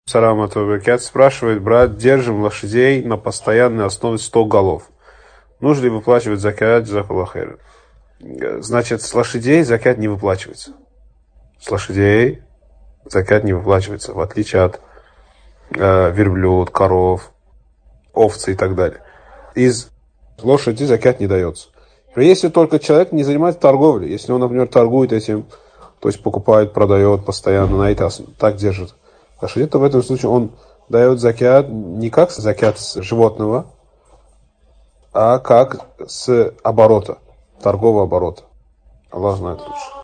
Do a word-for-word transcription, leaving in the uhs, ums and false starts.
Салам алейкум. Спрашивает, брат, держим лошадей на постоянной основе сто голов. Нужно ли выплачивать закят? Джазакаллаху хайран. Значит, с лошадей закят не выплачивается. С лошадей закят не выплачивается, в отличие от э, верблюд, коров, овцы и так далее. Из лошади закят не дается. Если только человек не занимается торговлей, если он, например, торгует этим, то есть покупает, продает постоянно, на это так держит лошади, то в этом случае он дает закят не как закят с животного, а как с оборота, торгового оборота. Аллах знает лучше.